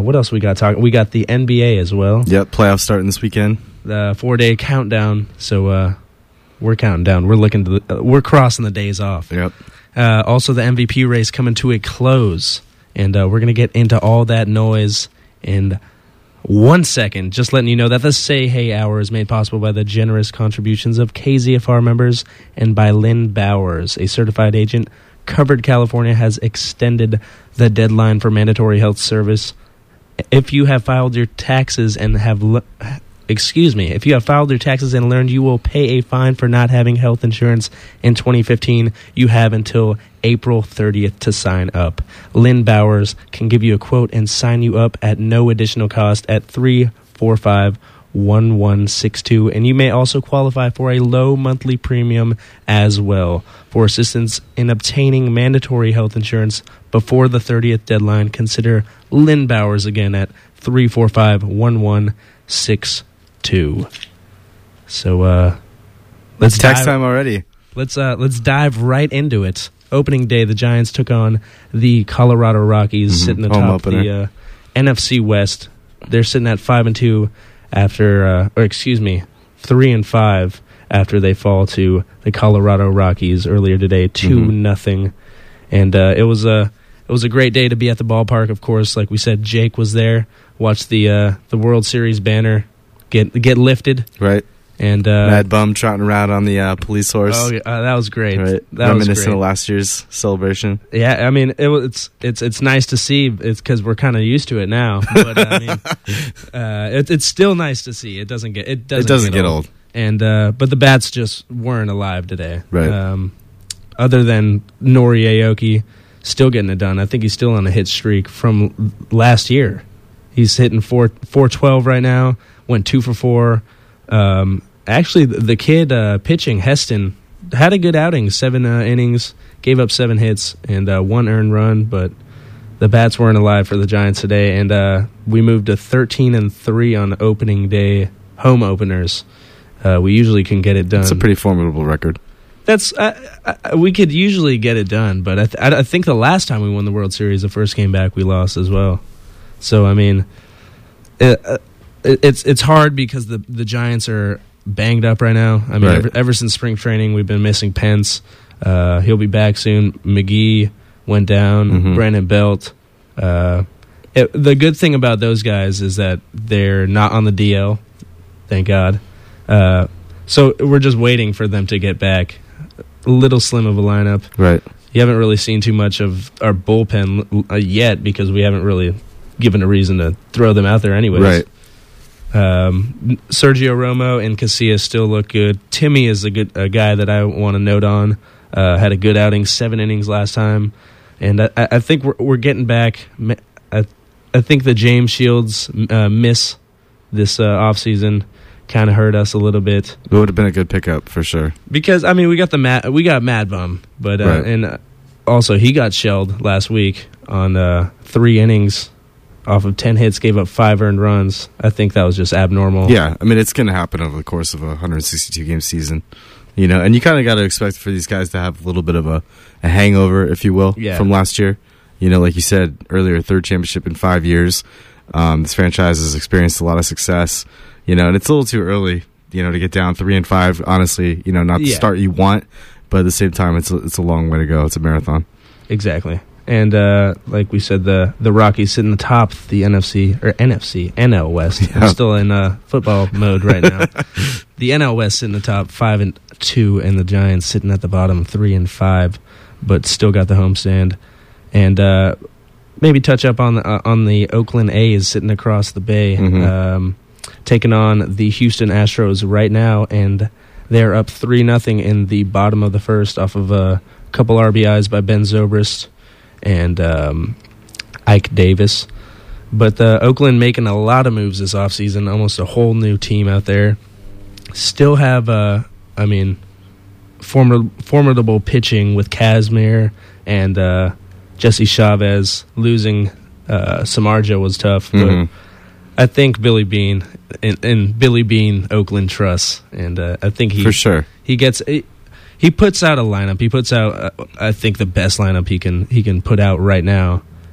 what else we got talking? We got the NBA as well. Yep, playoffs starting this weekend. The 4-day countdown. So we're counting down. We're crossing the days off. Yep. Also, the MVP race coming to a close, and we're going to get into all that noise in 1 second. Just letting you know that the Say Hey Hour is made possible by the generous contributions of KZFR members and by Lynn Bowers, a certified agent. Covered California has extended the deadline for mandatory health service. If you have filed your taxes and if you have filed your taxes and learned you will pay a fine for not having health insurance in 2015, you have until April 30th to sign up. Lynn Bowers can give you a quote and sign you up at no additional cost at 345-1162, and you may also qualify for a low monthly premium as well. For assistance in obtaining mandatory health insurance before the 30th deadline, consider Lynn Bowers again at 345-1162. So let's tax time already. Let's dive right into it. Opening day, the Giants took on the Colorado Rockies, sitting atop the NFC West. They're sitting at 5-2 after, 3-5 after they fall to the Colorado Rockies earlier today, 2-0. And it was a great day to be at the ballpark. Of course, like we said, Jake was there. Watched the World Series banner get lifted. Right. And Mad Bum trotting around on the police horse. Oh, yeah, that was great. Right. Reminiscent of last year's celebration. Yeah, I mean, it's nice to see. It's because we're kind of used to it now. But I mean, it's still nice to see. It doesn't get old. And but the bats just weren't alive today. Right. Other than Nori Aoki still getting it done. I think he's still on a hit streak from last year. He's hitting 412 right now. Went 2 for 4. Actually, the kid pitching, Heston, had a good outing. 7 innings, gave up 7 hits, and 1 earned run, but the bats weren't alive for the Giants today, and we moved to 13-3 on opening day home openers. We usually can get it done. It's a pretty formidable record. We could usually get it done, but I think the last time we won the World Series, the first game back, we lost as well. So, I mean, it's hard because the Giants are banged up right now. I mean, ever since spring training, we've been missing Pence. He'll be back soon. McGee went down. Brandon Belt. The good thing about those guys is that they're not on the DL. Thank God. So we're just waiting for them to get back. A little slim of a lineup. Right. You haven't really seen too much of our bullpen yet because we haven't really given a reason to throw them out there anyways. Right. Sergio Romo and Casillas still look good. Timmy is a guy that I want to note on. Had a good outing, 7 innings last time, and I think we're getting back. I think the James Shields miss this offseason kind of hurt us a little bit. It would have been a good pickup for sure. Because I mean, we got Mad Bum, but and also he got shelled last week on 3 innings. Off of 10 hits, gave up 5 earned runs. I think that was just abnormal. Yeah, I mean, it's going to happen over the course of a 162-game season. You know, and you kind of got to expect for these guys to have a little bit of a hangover, if you will, from last year. You know, like you said earlier, 3rd championship in 5 years. This franchise has experienced a lot of success. You know, and it's a little too early, you know, to get down 3-5. Honestly, you know, not the start you want, but at the same time, it's a long way to go. It's a marathon. Exactly. And like we said, the Rockies sitting atop the NL West. Yeah. I'm still in football mode right now. The NL West sitting atop 5-2, and the Giants sitting at the bottom 3-5, but still got the homestand. And maybe touch up on the Oakland A's sitting across the bay, taking on the Houston Astros right now, and they're up 3-0 in the bottom of the first off of a couple RBIs by Ben Zobrist and Ike Davis. But Oakland making a lot of moves this offseason, almost a whole new team out there. Still have, formidable pitching with Kazmir and Jesse Chavez. Losing Samardzija was tough, but I think Billy Beane and Billy Beane Oakland trusts, and I think he puts out a lineup. He puts out, I think, the best lineup he can put out right now,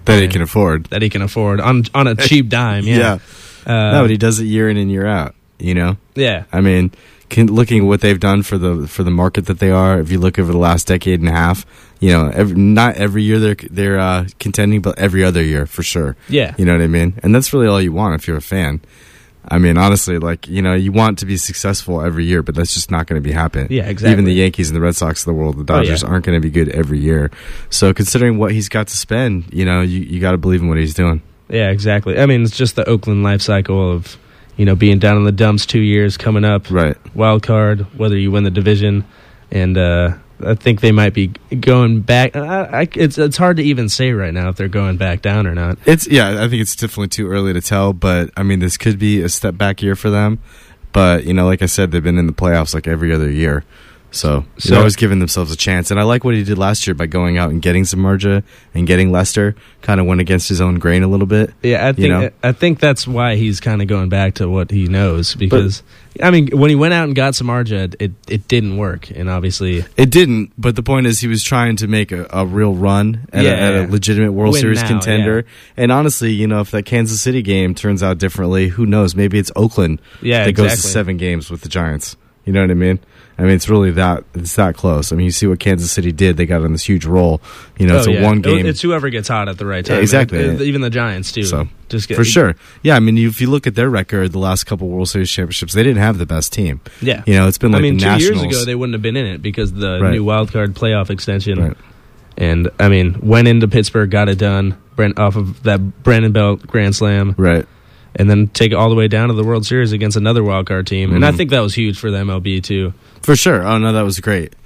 that he can afford. That he can afford on a cheap dime. Yeah. No, but he does it year in and year out. You know. Yeah. I mean, looking at what they've done for the market that they are, if you look over the last decade and a half, you know, not every year they're contending, but every other year for sure. Yeah. You know what I mean? And that's really all you want if you're a fan. I mean, honestly, like, you know, you want to be successful every year, but that's just not going to be happening. Yeah, exactly. Even the Yankees and the Red Sox of the world, the Dodgers aren't going to be good every year. So considering what he's got to spend, you know, you got to believe in what he's doing. Yeah, exactly. I mean, it's just the Oakland life cycle of, you know, being down in the dumps 2 years, coming up, right? Wild card, whether you win the division, and I think they might be going back. It's hard to even say right now if they're going back down or not. I think it's definitely too early to tell. But I mean, this could be a step back year for them. But you know, like I said, they've been in the playoffs like every other year. So they're always giving themselves a chance. And I like what he did last year by going out and getting Samardzija and getting Lester. Kind of went against his own grain a little bit. Yeah, I think that's why he's kind of going back to what he knows. Because, I mean, when he went out and got Samardzija, it didn't work. And obviously... It didn't. But the point is he was trying to make a real run at a legitimate World Series contender. Yeah. And honestly, you know, if that Kansas City game turns out differently, who knows? Maybe it's Oakland that goes to 7 games with the Giants. You know what I mean? I mean, it's really that close. I mean, you see what Kansas City did. They got on this huge roll. You know, it's a one game. It's whoever gets hot at the right time. Yeah, exactly. Even the Giants, too. So, for sure. Yeah, I mean, if you look at their record, the last couple World Series championships, they didn't have the best team. Yeah. You know, it's been like the Nationals. 2 years ago, they wouldn't have been in it because the new wild card playoff extension. Right. And, I mean, went into Pittsburgh, got it done off of that Brandon Belt Grand Slam. Right. And then take it all the way down to the World Series against another wild card team. Mm-hmm. And I think that was huge for the MLB, too. For sure. Oh, no, that was great.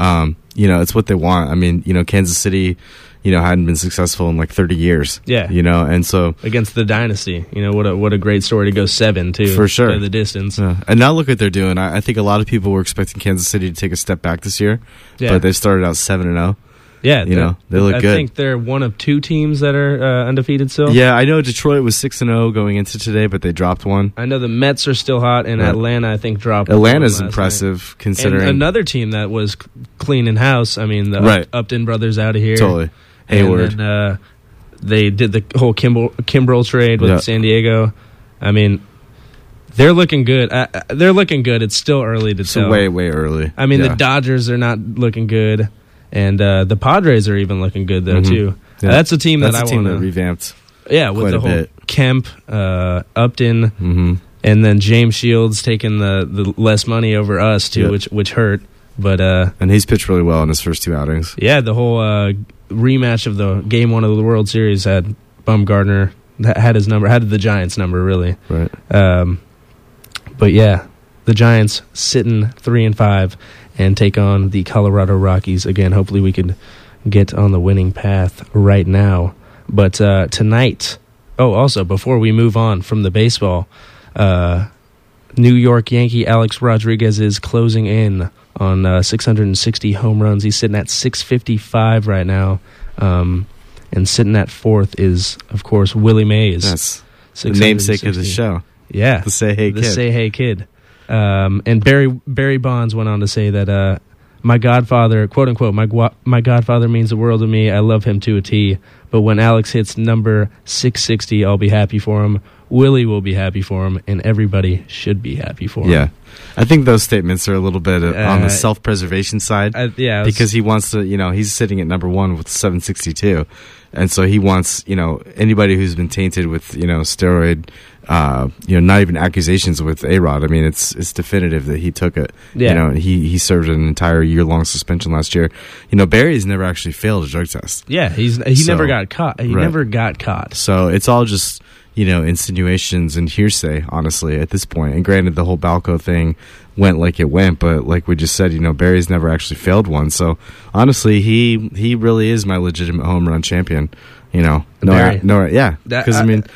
You know, it's what they want. I mean, you know, Kansas City, you know, hadn't been successful in like 30 years. Yeah. You know, and so... Against the dynasty. You know, what a great story to go 7, too. For sure. To the distance. Yeah. And now look what they're doing. I think a lot of people were expecting Kansas City to take a step back this year. Yeah. But they started out 7-0. Yeah, you know, they look good. I think they're one of 2 teams that are undefeated still. Yeah, I know Detroit was 6-0 going into today, but they dropped one. I know the Mets are still hot, and Atlanta, I think, dropped one. Atlanta's impressive, considering. And another team that was clean in house. I mean, the Upton brothers out of here. Totally. Hayward. And they did the whole Kimbrel trade with San Diego. I mean, they're looking good. They're looking good. It's still early to tell. Way, way early. I mean, the Dodgers are not looking good. And the Padres are even looking good, though, too. Yeah. That's a team that I want to... revamped. Yeah, with the whole Kemp, Upton, and then James Shields taking the less money over us, too, which hurt. But and he's pitched really well in his first 2 outings. Yeah, the whole rematch of the Game 1 of the World Series had Bumgarner, had his number, had the Giants' number, really. Right. But, yeah, the Giants sitting 3-5. And take on the Colorado Rockies again. Hopefully we can get on the winning path right now. But tonight, also before we move on from the baseball, New York Yankee Alex Rodriguez is closing in on 660 home runs. He's sitting at 655 right now. And sitting at 4th is, of course, Willie Mays. That's the namesake of the show. Yeah. The Say Hey Kid. The Say Hey Kid. And Barry Bonds went on to say that my godfather, quote unquote, my godfather means the world to me. I love him to a T. But when Alex hits number 660, I'll be happy for him. Willie will be happy for him, and everybody should be happy for him. Yeah, I think those statements are a little bit on the self-preservation side. Because he wants to, you know, he's sitting at number 1 with 762, and so he wants, you know, anybody who's been tainted with, you know, steroid. You know, not even accusations with A-Rod. I mean, it's definitive that he took it. Yeah. You know, he served an entire year-long suspension last year. You know, Barry's never actually failed a drug test. Yeah, he never got caught. He never got caught. So it's all just, you know, insinuations and hearsay, honestly, at this point. And granted, the whole Balco thing went like it went, but like we just said, you know, Barry's never actually failed one. So honestly, he really is my legitimate home run champion. You know, because I mean.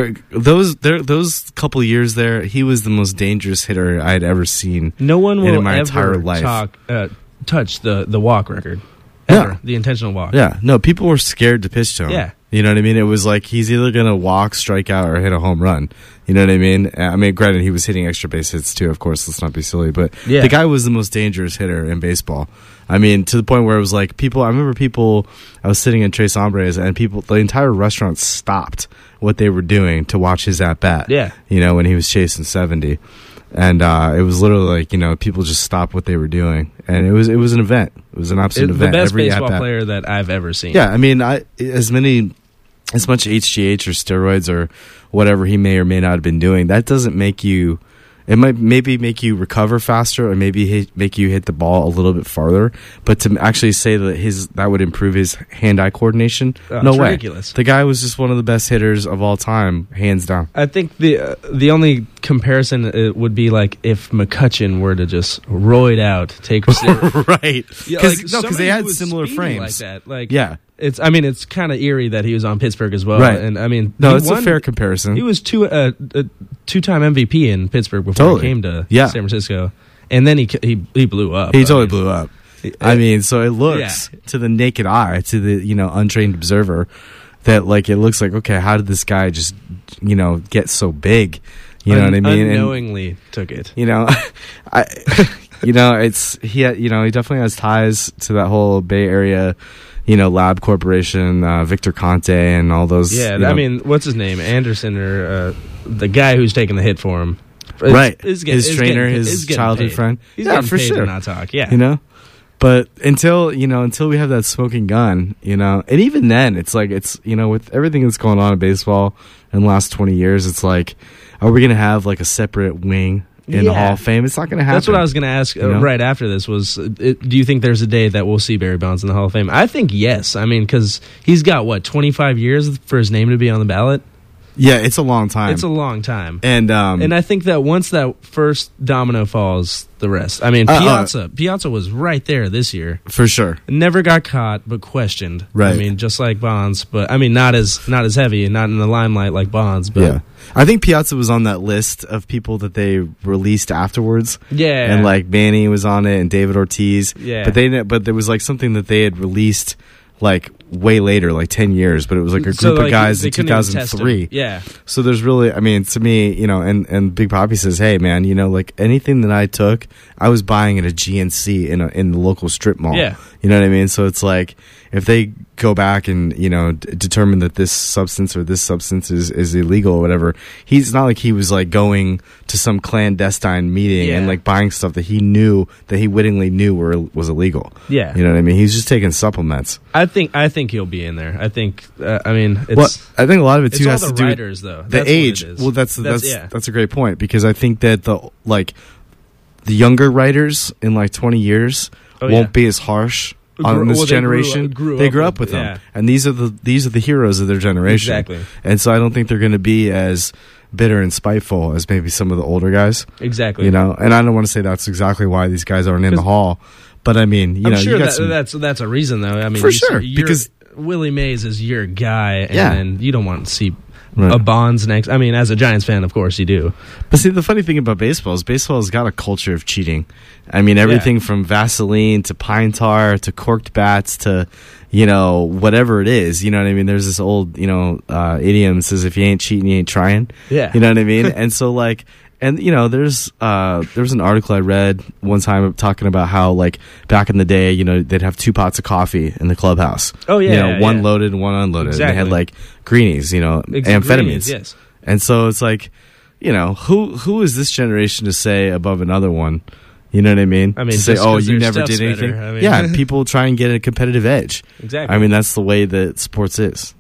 Those couple years there, he was the most dangerous hitter I had ever seen. No one will in my entire ever life. Touch the walk record. Ever. The intentional walk. Yeah, no, people were scared to pitch to him. Yeah. You know what I mean? It was like he's either going to walk, strike out, or hit a home run. You know what I mean? I mean, granted, he was hitting extra base hits too, of course. Let's not be silly. But the guy was the most dangerous hitter in baseball. I mean, to the point where it was like I remember I was sitting in Tres Hombres, and the entire restaurant stopped what they were doing to watch his at-bat. Yeah. You know, when he was chasing 70. And it was literally like, you know, people just stopped what they were doing. And it was an event. It was an absolute event. The best baseball player that I've ever seen. Yeah, I mean, as much HGH or steroids or whatever he may or may not have been doing, that doesn't make you... It might maybe make you recover faster, or maybe make you hit the ball a little bit farther. But to actually say that would improve his hand-eye coordination, no way. Ridiculous. The guy was just one of the best hitters of all time, hands down. I think the only comparison would be like if McCutchen were to just roid out, take right? Because they had similar frames like that. Yeah. It's kind of eerie that he was on Pittsburgh as well. Right. And I mean, it's a fair comparison. He was two-time MVP in Pittsburgh before he came to San Francisco, and then he blew up. He totally blew up. I mean, so it looks to the naked eye, to the untrained observer, that like it looks like, okay, how did this guy just get so big? You know what I mean? Unknowingly took it. He definitely has ties to that whole Bay Area. Lab Corporation, Victor Conte, and all those. Yeah, I mean, what's his name? Anderson, or the guy who's taking the hit for him. His trainer, his childhood friend. He's getting paid to not talk. Yeah, But until we have that smoking gun, and even then, it's like with everything that's going on in baseball in the last 20 years, it's like, are we going to have like a separate wing in the Hall of Fame? It's not going to happen. That's what I was going to ask right after this was, do you think there's a day that we'll see Barry Bonds in the Hall of Fame? I think yes. I mean, because he's got, 25 years for his name to be on the ballot? Yeah, it's a long time. It's a long time. And I think that once that first domino falls, the rest. I mean, Piazza was right there this year. For sure. Never got caught, but questioned. Right. I mean, just like Bonds, but I mean, not as heavy and not in the limelight like Bonds. But yeah. I think Piazza was on that list of people that they released afterwards. Yeah. And like Manny was on it and David Ortiz. Yeah. But there was like something that they had released like way later, like 10 years, but it was like a group of guys in 2003. Yeah. So there's really, I mean, to me, and Big Papi says, hey man, like anything that I took, I was buying at a GNC in the local strip mall. Yeah. You know what I mean? So it's like, if they go back and determine that this substance is illegal or whatever, he's not like he was like going to some clandestine meeting and like buying stuff that he wittingly knew was illegal. Yeah, you know what I mean. He's just taking supplements. I think he'll be in there. I think. I mean, I think a lot of it too has to do writers, though. The age. Well, that's a great point, because I think that the younger writers in like 20 years won't be as harsh on this generation. They grew up with them, and these are the heroes of their generation. Exactly. And so I don't think they're going to be as bitter and spiteful as maybe some of the older guys. Exactly. And I don't want to say that's exactly why these guys aren't in the Hall, but I mean, I'm sure that's a reason, though. I mean, for sure, because Willie Mays is your guy, and you don't want to see a Bonds next. I mean, as a Giants fan, of course you do. But see, the funny thing about baseball is baseball has got a culture of cheating. I mean, everything from Vaseline to pine tar to corked bats to, whatever it is. You know what I mean? There's this old, idiom that says, if you ain't cheating, you ain't trying. Yeah. You know what I mean? And so, like... And there was an article I read one time talking about how, like, back in the day, they'd have 2 pots of coffee in the clubhouse. Oh yeah, one loaded and one unloaded. Exactly. And they had like greenies, amphetamines. Greenies, yes. And so it's like, who is this generation to say above another one? You know what I mean? I mean, to say, you never did anything. I mean, yeah, people try and get a competitive edge. Exactly. I mean, that's the way that sports is.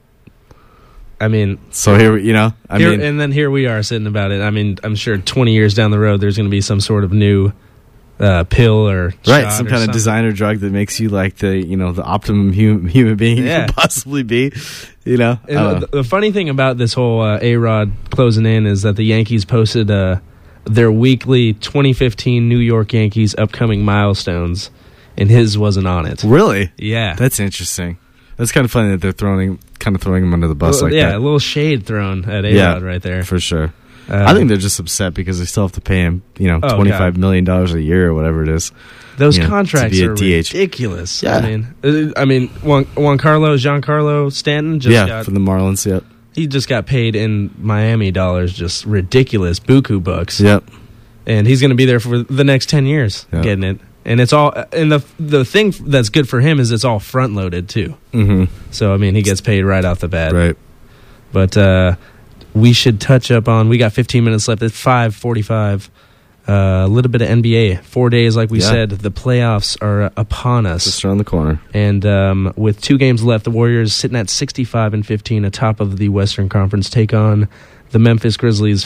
I mean, so here, and then here we are sitting about it. I mean, I'm sure 20 years down the road, there's going to be some sort of new pill or shot some kind of designer drug that makes you like the optimum human being you can possibly be. The funny thing about this whole A-Rod closing in is that the Yankees posted their weekly 2015 New York Yankees upcoming milestones, and his wasn't on it. Really? Yeah, that's interesting. That's kind of funny that they're throwing him under the bus like that. Yeah, a little shade thrown at A-Rod right there. For sure. I think they're just upset because they still have to pay him, $25 million a year or whatever it is. Those contracts are ridiculous. Yeah. I mean, Giancarlo Stanton just got from the Marlins. Yep. He just got paid in Miami dollars, just ridiculous buku bucks. Yep. And he's going to be there for the next 10 years getting it. And it's all, and the thing that's good for him is it's all front loaded too. Mm-hmm. So I mean, he gets paid right off the bat. Right. But we should touch up on. We got 15 minutes left. It's 5:45. A little bit of NBA. 4 days, like we said. The playoffs are upon us. Just around the corner. And with 2 games left, the Warriors sitting at 65-15, atop of the Western Conference, take on the Memphis Grizzlies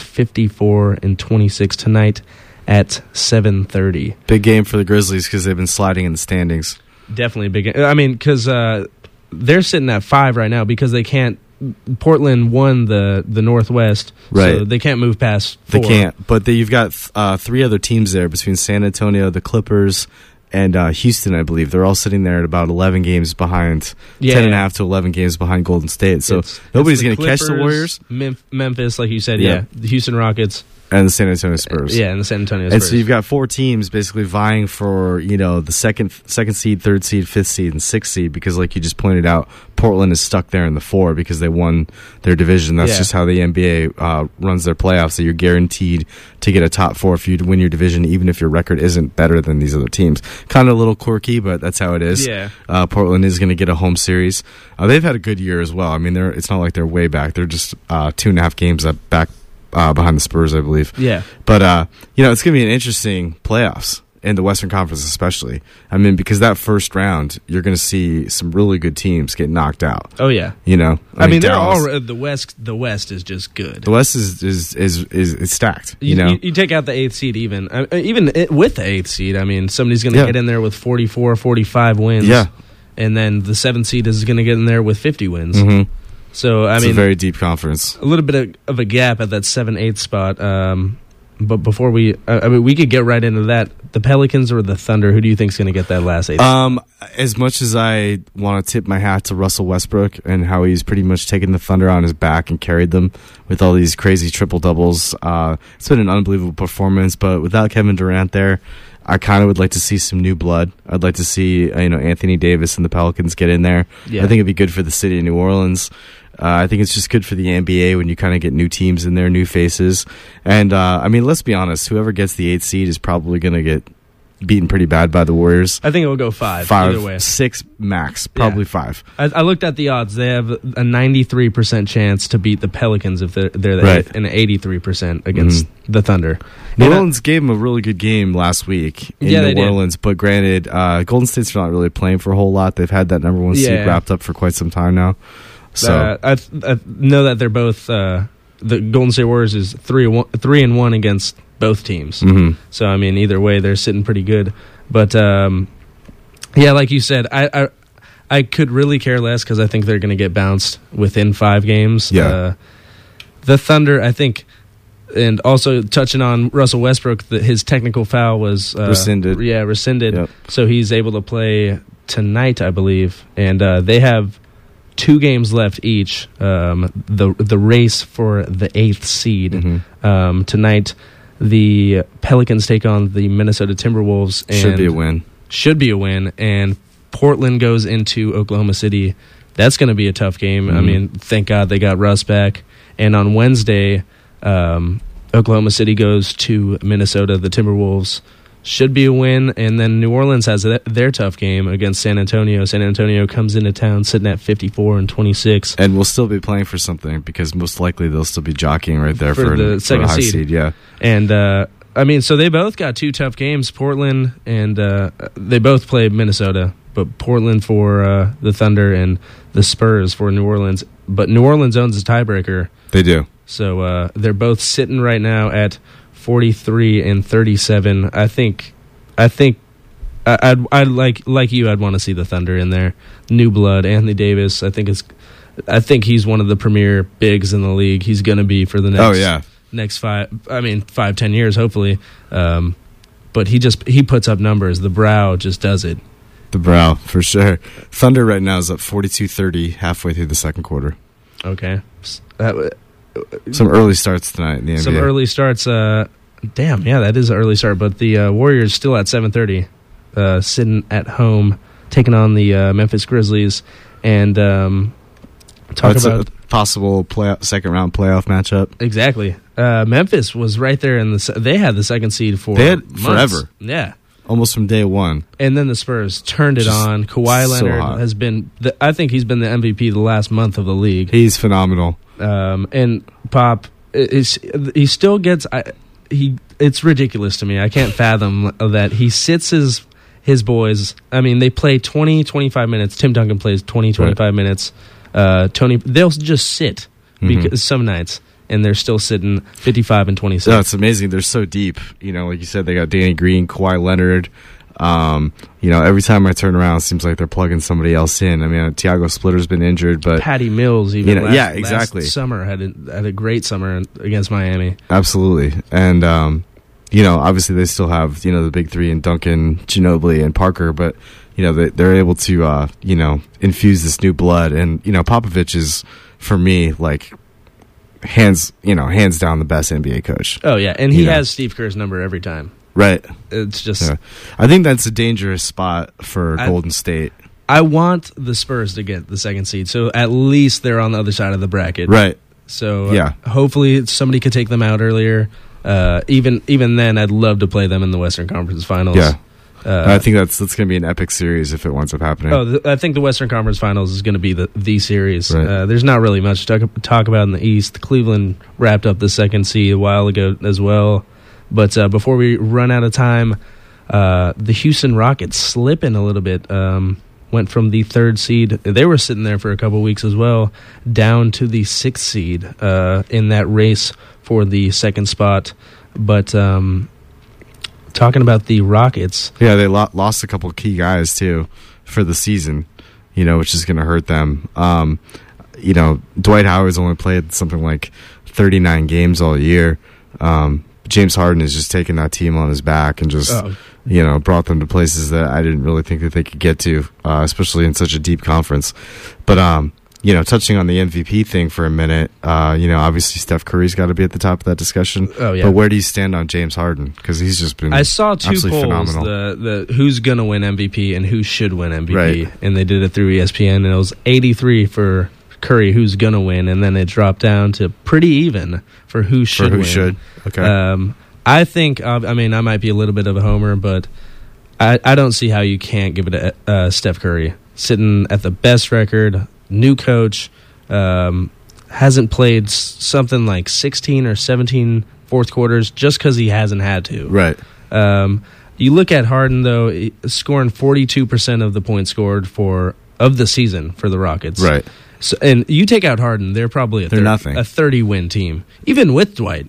54-26 tonight at 7:30. Big game for the Grizzlies because they've been sliding in the standings. Definitely a big game. I mean, because they're sitting at 5 right now because they can't. Portland won the Northwest, right? So they can't move past 4. They can't. But you've got 3 other teams there between San Antonio, the Clippers, and Houston, I believe. They're all sitting there at about 11 games behind, 10.5 to 11 games behind Golden State. So nobody's going to catch the Warriors. Memphis, like you said, the Houston Rockets. And the San Antonio Spurs. And the San Antonio Spurs. And so you've got 4 teams basically vying for, the second seed, 3rd seed, 5th seed, and 6th seed because, like you just pointed out, Portland is stuck there in the 4 because they won their division. That's just how the NBA runs their playoffs. So you're guaranteed to get a top 4 if you win your division, even if your record isn't better than these other teams. Kind of a little quirky, but that's how it is. Yeah. Portland is going to get a home series. They've had a good year as well. I mean, it's not like they're way back. They're just 2.5 games back. Behind the Spurs, I believe. Yeah. But, it's going to be an interesting playoffs in the Western Conference especially. I mean, because that first round, you're going to see some really good teams get knocked out. Oh, yeah. I mean they're all the West is just good. The West is stacked, You take out the 8th seed even with the 8th seed, I mean, somebody's going to get in there with 44, 45 wins. Yeah. And then the 7th seed is going to get in there with 50 wins. Mm-hmm. So it's a very deep conference. A little bit of a gap at that 7-8 spot. But before we could get right into that. The Pelicans or the Thunder? Who do you think is going to get that last 8? As much as I want to tip my hat to Russell Westbrook and how he's pretty much taken the Thunder on his back and carried them with all these crazy triple doubles, it's been an unbelievable performance. But without Kevin Durant there, I kind of would like to see some new blood. I'd like to see Anthony Davis and the Pelicans get in there. Yeah. I think it'd be good for the city of New Orleans. I think it's just good for the NBA when you kind of get new teams in there, new faces. And, let's be honest, whoever gets the 8th seed is probably going to get beaten pretty bad by the Warriors. I think it will go 5 either way. 6 max, probably 5. I looked at the odds. They have a 93% chance to beat the Pelicans if they're the 8th, and an 83% against the Thunder. New Orleans gave them a really good game last week in New Orleans, but granted, Golden State's not really playing for a whole lot. They've had that number 1 seed wrapped up for quite some time now. So I know that they're both the Golden State Warriors is 3-1 against both teams. Mm-hmm. So I mean, either way, they're sitting pretty good. But like you said, I could really care less because I think they're going to get bounced within 5 games. Yeah. The Thunder, I think, and also touching on Russell Westbrook, his technical foul was rescinded. Yeah, rescinded. Yep. So he's able to play tonight, I believe, and they have 2 games left each. The race for the 8th seed. Mm-hmm. Tonight, the Pelicans take on the Minnesota Timberwolves. And should be a win. And Portland goes into Oklahoma City. That's going to be a tough game. Mm-hmm. I mean, thank God they got Russ back. And on Wednesday, Oklahoma City goes to Minnesota. The Timberwolves should be a win, and then New Orleans has their tough game against San Antonio. San Antonio comes into town sitting at 54-26, and will still be playing for something because most likely they'll still be jockeying right there for the second seed. Yeah, and so they both got 2 tough games. Portland and they both played Minnesota, but Portland for the Thunder and the Spurs for New Orleans. But New Orleans owns a tiebreaker. They do. So they're both sitting right now at 43-37. I'd like you. I'd want to see the Thunder in there. New blood. Anthony Davis. I think he's one of the premier bigs in the league. He's going to be for the next 5-10 years, hopefully. But he puts up numbers. The brow just does it. The brow, for sure. Thunder right now is up 42-30 halfway through the second quarter. Okay. some early starts tonight in the NBA. Some early starts. Damn, yeah, that is an early start. But the Warriors still at 7:30, sitting at home, taking on the Memphis Grizzlies, and talk about a possible second round playoff matchup. Exactly. Memphis was right there in they had the second seed for months. Forever. Yeah. Almost from day one. And then the Spurs turned it on. Kawhi Leonard has been, I think he's been the MVP the last month of the league. He's phenomenal. And Pop, he still gets, it's ridiculous to me. I can't fathom that he sits his boys. I mean, they play 20, 25 minutes. Tim Duncan plays 20, 25 minutes. Tony, they'll just sit because some nights. And they're still sitting 55 and 26. No, it's amazing. They're so deep. Like you said, they got Danny Green, Kawhi Leonard. Every time I turn around, it seems like they're plugging somebody else in. I mean, Tiago Splitter's been injured, but Patty Mills even exactly. Last summer had a great summer against Miami. Absolutely. And obviously they still have the big three in Duncan, Ginobili, and Parker, but they're able to infuse this new blood. And Popovich is, for me, like, hands down the best NBA coach. Oh yeah, and he has Steve Kerr's number every time. Right. It's just I think that's a dangerous spot for Golden State. I want the Spurs to get the second seed, so at least they're on the other side of the bracket. Right. So hopefully somebody could take them out earlier. Even then, I'd love to play them in the Western Conference Finals. Yeah. I think that's going to be an epic series if it winds up happening. I think the Western Conference Finals is going to be the series. Right. There's not really much to talk about in the East. Cleveland wrapped up the second seed a while ago as well. But before we run out of time, the Houston Rockets slipping a little bit. Went from the third seed. They were sitting there for a couple weeks as well, down to the sixth seed in that race for the second spot. But talking about the Rockets. Yeah, they lost a couple key guys, too, for the season, which is going to hurt them. Dwight Howard's only played something like 39 games all year. James Harden has just taken that team on his back and just, brought them to places that I didn't really think that they could get to, especially in such a deep conference. But, touching on the MVP thing for a minute, obviously Steph Curry's got to be at the top of that discussion. Oh, yeah. But where do you stand on James Harden? Because he's just been I saw two polls, phenomenal. The who's going to win MVP and who should win MVP. Right. And they did it through ESPN, and it was 83 for Curry, who's going to win, and then it dropped down to pretty even for who should win. Okay. I think, I might be a little bit of a homer, but I don't see how you can't give it to Steph Curry. Sitting at the best record, new coach, hasn't played something like 16 or 17 fourth quarters just because he hasn't had to. Right. You look at Harden, though, scoring 42% of the points scored of the season for the Rockets. Right. So, and you take out Harden, they're probably a 30-win team, even with Dwight.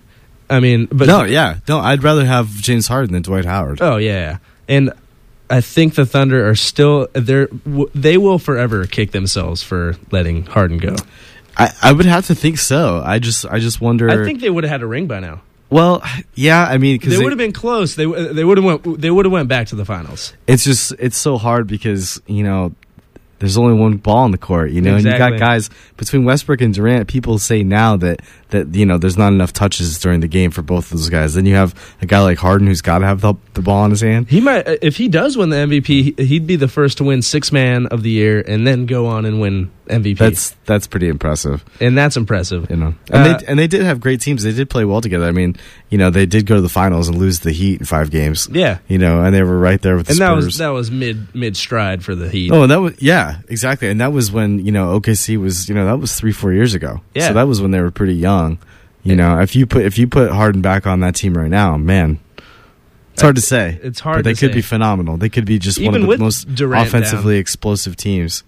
I'd rather have James Harden than Dwight Howard. Oh yeah, and I think the Thunder are still they will forever kick themselves for letting Harden go. I would have to think so. I just wonder. I think they would have had a ring by now. Well, yeah, because they would have been close. They would have went back to the finals. It's so hard because there's only one ball on the court, Exactly. And you got guys between Westbrook and Durant. People say now that there's not enough touches during the game for both of those guys. Then you have a guy like Harden who's got to have the ball in his hand. He might, if he does win the MVP, he'd be the first to win Sixth Man of the Year and then go on and win MVP. That's pretty impressive, and that's impressive. And they did have great teams. They did play well together. They did go to the finals and lose the Heat in 5 games. Yeah, and they were right there with the Spurs. And that was mid stride for the Heat. Oh, and that was exactly. And that was when OKC was that was 3-4 years ago. Yeah, so that was when they were pretty young. If you put Harden back on that team right now, man. It's hard to say. It's hard. But they could be phenomenal. They could be just even one of the most Durant offensively down. Explosive teams.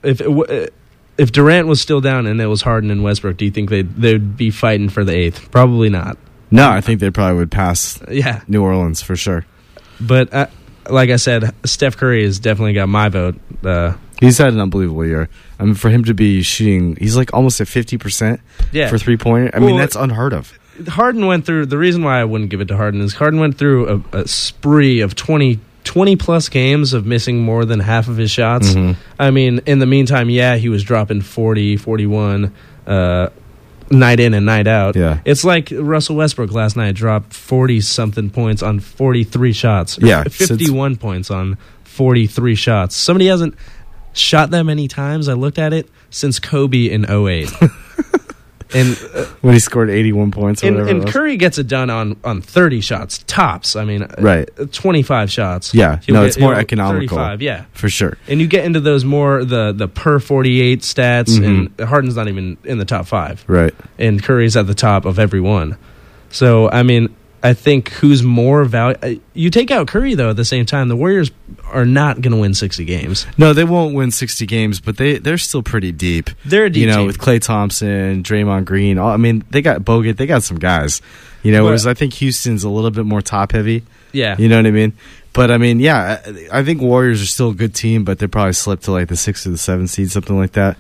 If Durant was still down and it was Harden and Westbrook, do you think they'd be fighting for the 8th? Probably not. No, I think they probably would pass. Yeah. New Orleans for sure. But like I said, Steph Curry has definitely got my vote. He's had an unbelievable year. For him to be shooting, he's like almost at 50% for 3-pointer. That's unheard of. Harden went through, the reason why I wouldn't give it to Harden is Harden went through a spree of 20-plus games of missing more than half of his shots. Mm-hmm. In the meantime, he was dropping 40, 41. night in and night out. Yeah. It's like Russell Westbrook last night dropped 40-something points on 43 shots. Yeah. 51 points on 43 shots. Somebody hasn't shot that many times, I looked at it, since Kobe in 2008. And when he scored 81 points or whatever. And Curry gets it done on 30 shots, tops. I mean, right. 25 shots. Yeah. It's more economical. 35, yeah. For sure. And you get into those more, the per 48 stats, and Harden's not even in the top 5. Right. And Curry's at the top of every one. So, I mean, I think who's more value. You take out Curry, though, at the same time, the Warriors are not going to win 60 games. No, they won't win 60 games, but they're still pretty deep. They're a deep team. With Klay Thompson, Draymond Green. They got Bogut. They got some guys. Whereas I think Houston's a little bit more top-heavy. Yeah. You know what I mean? But, I think Warriors are still a good team, but they probably slipped to, the 6th or the 7th seed, something like that.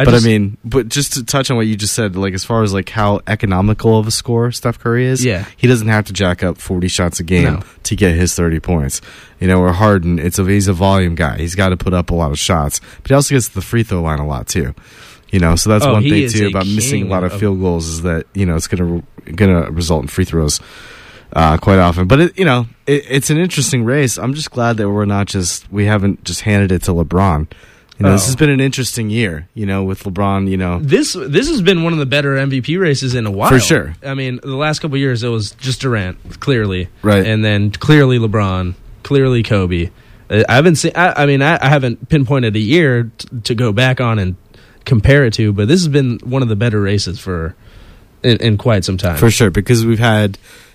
But just to touch on what you just said, as far as, how economical of a scorer Steph Curry is, he doesn't have to jack up 40 shots a game to get his 30 points. Where Harden, he's a volume guy. He's got to put up a lot of shots. But he also gets to the free throw line a lot, too. So that's one thing, too, about missing a lot of field goals is that, it's going to result in free throws. Quite often, but it's an interesting race. I'm just glad that we haven't just handed it to LeBron. This has been an interesting year. With LeBron. This has been one of the better MVP races in a while, for sure. I mean, the last couple of years it was just Durant, clearly, right, and then clearly LeBron, clearly Kobe. I haven't pinpointed a year to go back on and compare it to, but this has been one of the better races in quite some time, for sure, because we've had.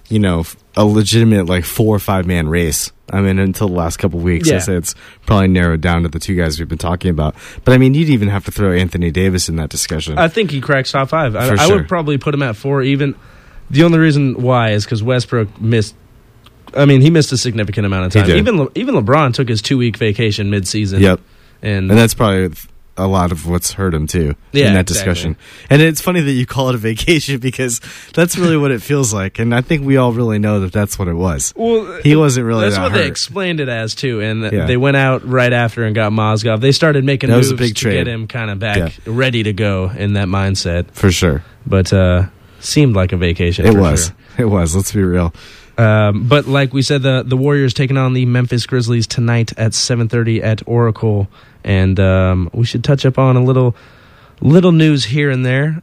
A legitimate 4 or 5 man race. Until the last couple of weeks, I say it's probably narrowed down to the 2 guys we've been talking about. But you'd even have to throw Anthony Davis in that discussion. I think he cracks top 5. I sure. would probably put him at 4. Even the only reason why is because Westbrook missed. He missed a significant amount of time. Even LeBron took his 2-week vacation mid-season. Yep, and that's probably a lot of what's hurt him too in that discussion. Exactly. And it's funny that you call it a vacation because that's really what it feels like, and I think we all really know that that's what it was. Well, he wasn't really. That's that what hurt. They explained it as too, and they went out right after and got Mozgov. They started making moves to get him kind of back ready to go in that mindset for sure. But seemed like a vacation. It was. Sure. It was. Let's be real. But like we said, the Warriors taking on the Memphis Grizzlies tonight at 7:30 at Oracle. And we should touch up on a little news here and there.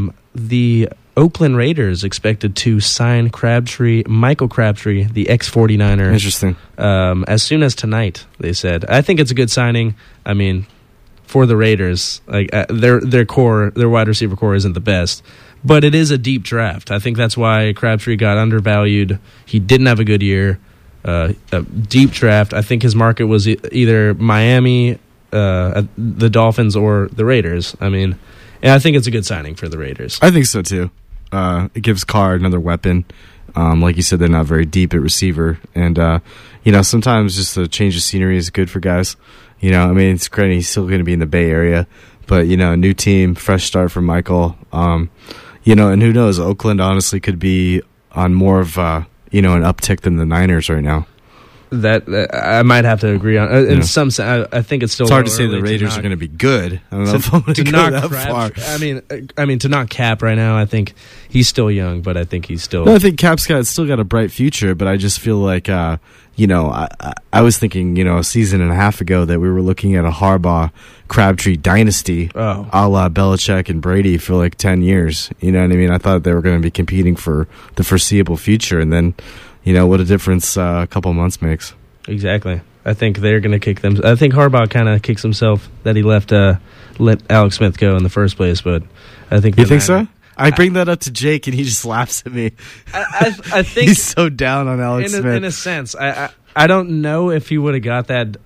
The Oakland Raiders expected to sign Michael Crabtree, the ex-49er. Interesting. As soon as tonight, they said. I think it's a good signing. For the Raiders, their core, their wide receiver core isn't the best, but it is a deep draft. I think that's why Crabtree got undervalued. He didn't have a good year. A deep draft. I think his market was either Miami, the Dolphins, or the Raiders. And I think it's a good signing for the Raiders. I think so too. It gives Carr another weapon. Like you said, they're not very deep at receiver, and sometimes just a change of scenery is good for guys. It's great. He's still going to be in the Bay Area, but a new team, fresh start for Michael. And who knows? Oakland honestly could be on more of an uptick than the Niners right now. That I might have to agree on. In some sense, I think it's still. It's hard to say the Raiders are going to be good. I don't know if I'm going to go that far. To knock Cap right now, I think he's still young, but I think he's still. No, I think Cap's still got a bright future, but I just feel like I was thinking, a season and a half ago that we were looking at a Harbaugh Crabtree dynasty, a la Belichick and Brady for 10 years. You know what I mean? I thought they were going to be competing for the foreseeable future, and then. What a difference a couple months makes. Exactly. I think they're going to kick them. I think Harbaugh kind of kicks himself that he let Alex Smith go in the first place, but I think... You think so? I bring that up to Jake, and he just laughs at me. I think... He's so down on Alex Smith. In a sense. I don't know if he would have got that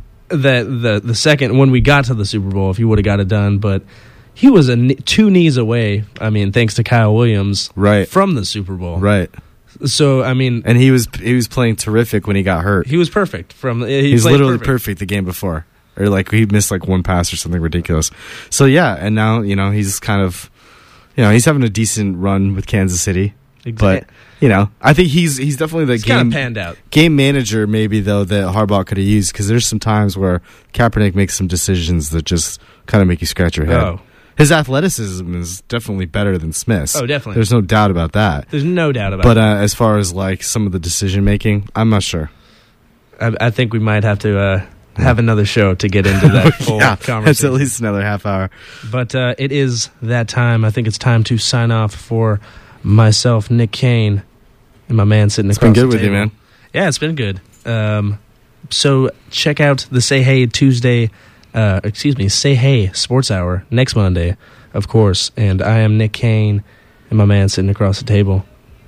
the second, when we got to the Super Bowl, if he would have got it done, but... He was 2 knees away, thanks to Kyle Williams, from the Super Bowl. Right. So and he was playing terrific when he got hurt. He was perfect he was literally perfect the game before, or he missed one pass or something ridiculous. So and now he's kind of he's having a decent run with Kansas City. Exactly. But I think he's definitely the kind of panned out game manager maybe though that Harbaugh could have used, because there's some times where Kaepernick makes some decisions that just kind of make you scratch your head. His athleticism is definitely better than Smith's. Oh, definitely. There's no doubt about that. There's no doubt about it. But as far as like some of the decision making, I'm not sure. I think we might have to have another show to get into that full conversation. It's at least another half hour. But it is that time. I think it's time to sign off for myself, Nick Kane, and my man sitting across the table. It's been good with you, man. Yeah, it's been good. So check out the Say Hey Tuesday, Say Hey Sports Hour next Monday, of course. And I am Nick Kane, and my man sitting across the table.